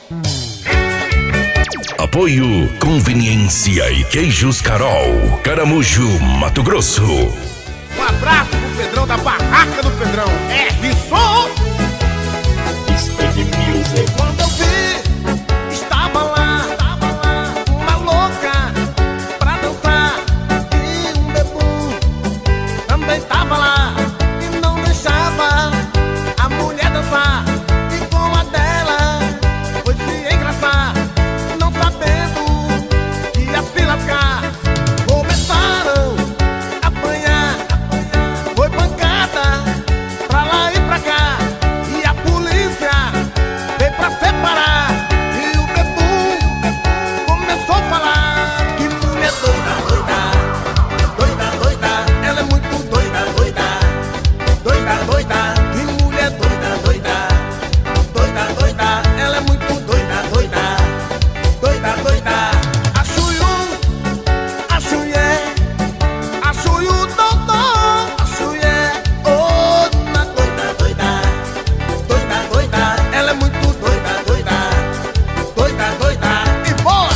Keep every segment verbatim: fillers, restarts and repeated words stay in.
Apoio Conveniência e Queijos Carol, Caramujo, Mato Grosso. Um abraço pro Pedrão da Barraca do Pedrão. É isso! Stick Music. Quando eu vi, estava lá, estava lá, uma louca pra dançar. E um bebum também tava lá e não deixava a mulher dançar. E com a dela foi se engraçar, não sabendo que ia se lascar. Começaram a apanhar, foi pancada pra lá e pra cá. E a polícia veio pra separar. E o bebum começou a falar: que mulher doida, doida, doida, doida. Ela é muito doida, doida, doida, doida. Que mulher doida, doida, doida, doida. Ela é muito doida, doida, doida, doida. A Chuiu, a Chuié, a Chuiu, doutor, a Chuié. Oh, na doida, doida, doida, doida. Ela é muito doida, doida, doida, doida. E boa!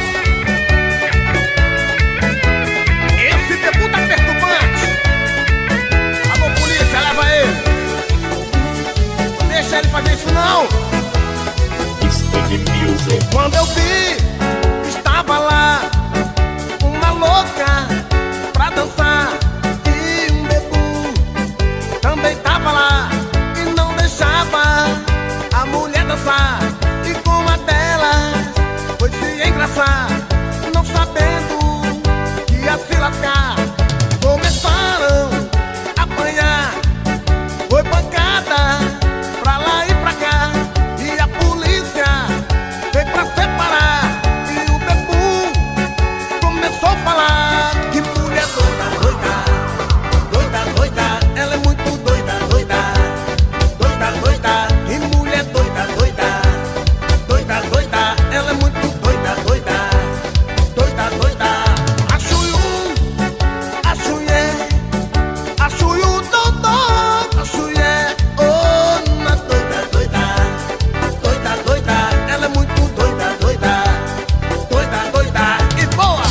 Esse debut tá perturbante. Alô, polícia, leva ele. Não deixa ele fazer isso não. Stick Music. Quando eu vi, estava lá uma louca pra dançar. E um bebum também tava lá e não deixava a mulher dançar. E com a delas foi se engraçar, não sabendo que ia se lascar. Começaram a apanhar, foi pancada pra lá e pra cá. E a polícia veio pra separar. E o bebum começou a falar: que mulher doida, doida, doida, doida. Ela é muito doida, doida, doida, doida. Que mulher doida, doida, doida, doida. Ela é muito doida, doida, doida, doida. A Chuiu, a Chuié, a Chuiu, doutor, a Chuié. Oh, na doida, doida, doida, doida. Ela é muito doida, doida, doida, doida. E boa!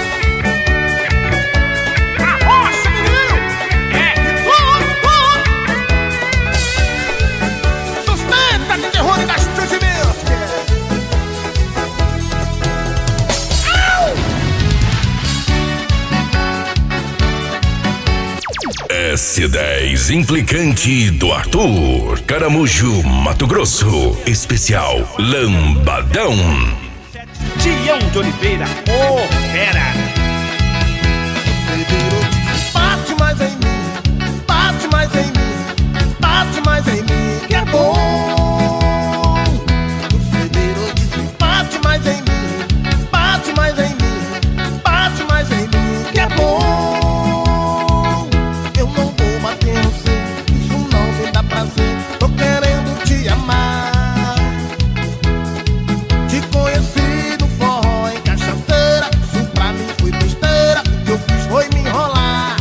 Arrocha, menino! É isso! Sustenta de terror das Chuiu Music! S dez Implicante do Arthur, Caramujo, Mato Grosso. Especial Lambadão. Tião de Oliveira, ô fera. Você virou de bate mais em mim, bate mais em mim, bate mais em mim, que é bom. Você virou de bate mais em mim, bate mais em mim, bate mais em mim, que é bom. Eu não vou bater no seu, isso não me dá prazer. Tô querendo te amar. Te conheci no forró em Cachaceira. Isso pra mim foi besteira, o que eu fiz foi me enrolar.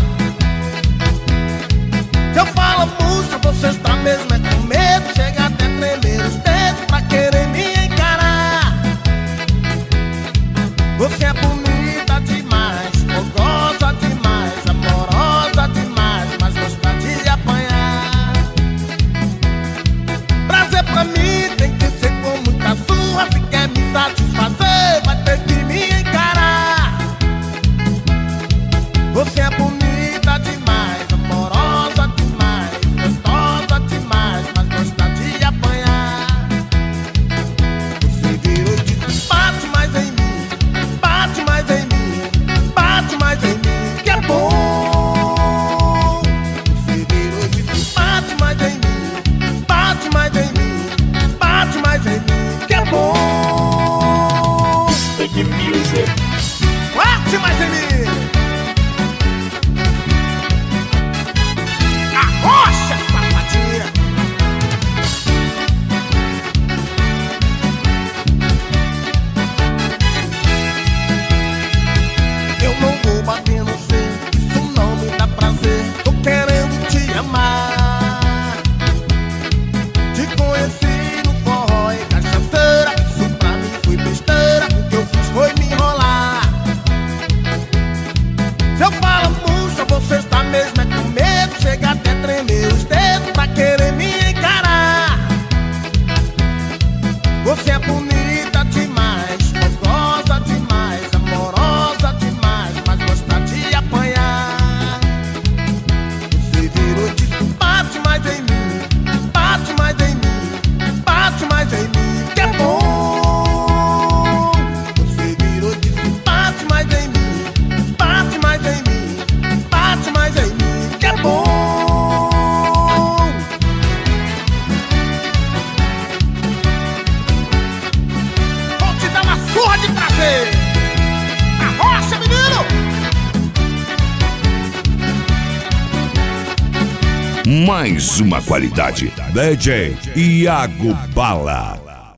Se eu falo puxa, você está mesmo é com medo. Chega até tremer os dedos pra querer me encarar. Você é bonita demais, fogosa demais, amorosa demais, mas gosta de apanhar. Prazer pra mim tem que ser com muita surra. Se quer me satisfazer, vai ter que me encarar. Você é bonita demais, amorosa demais, gostosa demais, mas gosta de apanhar. Você virou e disse: bate mais em mim, bate mais em mim, bate mais em mim, que é bom. Você virou e disse: bate mais em mim, bate mais em mim, bate mais em mim, que é bom. Stick Music. Bate mais em mim. Arrocha, safadinha. Eu não vou bater no seu, isso não me dá prazer. Tô querendo te amar. Te conheci no forró em Cachaceira. Isso Wesley. Arrocha, menino! Mais uma qualidade. D J Iago Bala.